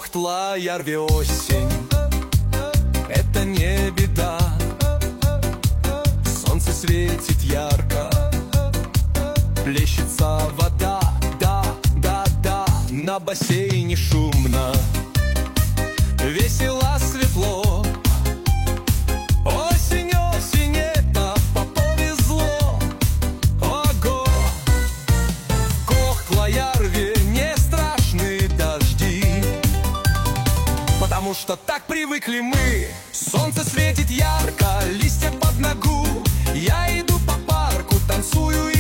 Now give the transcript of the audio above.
Кохтла-Ярве осень, это не беда. Солнце светит ярко, плещется вода, да, да, да. На бассейне шумно, весело, светло. Осень, осень, это повезло. Ого! В Кохтла-Ярве не страшны дожди, потому что так привыкли мы. Солнце светит ярко, листья под ногу. Я иду по парку, танцую и